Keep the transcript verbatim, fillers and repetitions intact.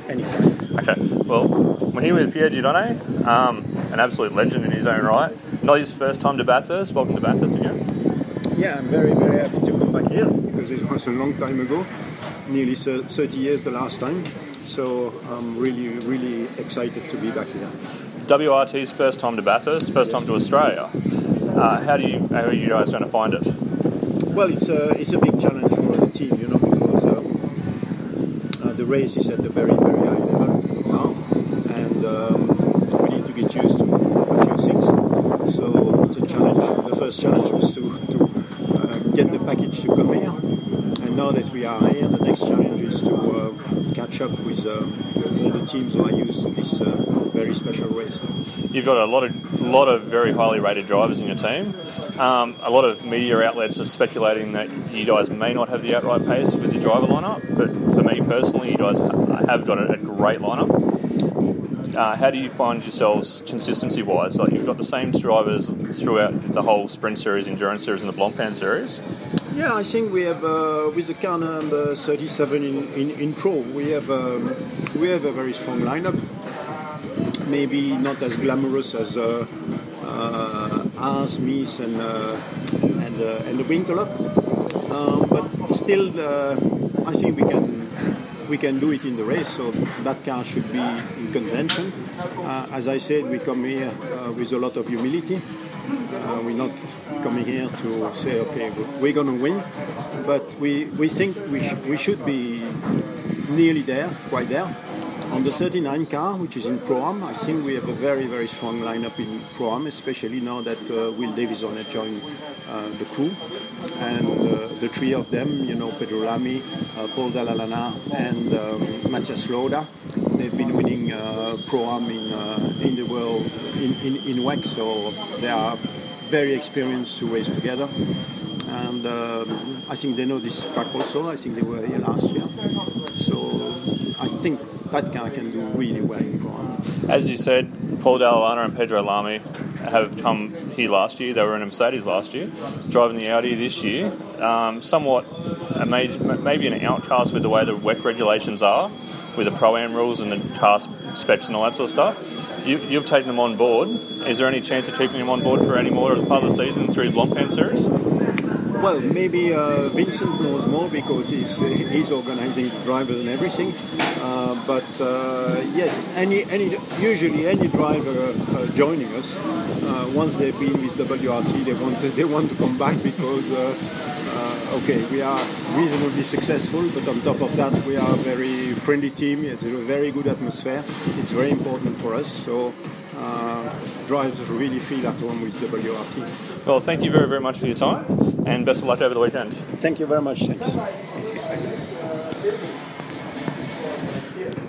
anytime. Okay, well, we're here with Pierre Giordone, um, an absolute legend in his own right. Not his first time to Bathurst. Welcome to Bathurst again. Yeah, I'm very, very happy to come back here because it was a long time ago, nearly thirty years the last time. So I'm really, really excited to be back here. W R T's first time to Bathurst, first time to Australia. Uh, how do you, how are you guys going to find it? Well, it's a, it's a big challenge for the team, you know, because um, uh, the race is at a very, very high level now, and um, we need to get used to a few things. So it's a challenge. The first challenge was to, to uh, get the package to come here, and now that we are here, the next challenge is to uh, catch up with uh, all the teams who are used to this uh, very special race. You've got a lot of lot of very highly rated drivers in your team. Um, a lot of media outlets are speculating that you guys may not have the outright pace with your driver lineup, but for me personally, you guys have got a, a great lineup. Uh, how do you find yourselves consistency-wise? Like, you've got the same drivers throughout the whole Sprint Series, Endurance Series, and the Blancpain Series. Yeah, I think we have uh, with the car number thirty-seven in, in, in Pro, we have um, we have a very strong lineup. Maybe not as glamorous as uh, uh, Haas, Smith, and uh, and uh, and the Winkelhock, um, but still, uh, I think we can we can do it in the race. So that car should be in contention. Uh, as I said, we come here uh, with a lot of humility. Uh, we're not coming here to say, okay, we're going to win, but we we think we sh- we should be nearly there, quite there. On the thirty-nine car, which is in Pro-Am, I think we have a very, very strong lineup in Pro-Am, especially now that uh, Will Davison has joined uh, the crew. And uh, the three of them, you know, Pedro Lamy, uh, Paul Dalla Lana, and um, Matthias Lauda, they've been winning uh, Pro-Am in, uh, in the world, in, in, in W E C, so they are very experienced to race together. And um, I think they know this track also. I think they were here last year. So I think that car can do really well in Pro-Am. As you said, Paul Dalla Lana and Pedro Lamy have come here last year. They were in a Mercedes last year, driving the Audi this year. Um, somewhat, a major, maybe an outcast with the way the W E C regulations are, with the Pro-Am rules and the car specs and all that sort of stuff. You, you've taken them on board. Is there any chance of keeping them on board for any more of the part of the season through the Blancpain Series? Well, maybe uh, Vincent knows more because he's he's organising the drivers and everything. Uh, but uh, yes, any any usually any driver uh, joining us, uh, once they've been with W R T, they want to, they want to come back because uh, uh, okay, we are reasonably successful, but on top of that, we are a very friendly team. It's a very good atmosphere. It's very important for us. So. Uh, drivers really feel at home with W R T. Well, thank you very, very much for your time, and best of luck over the weekend. Thank you very much. Thanks.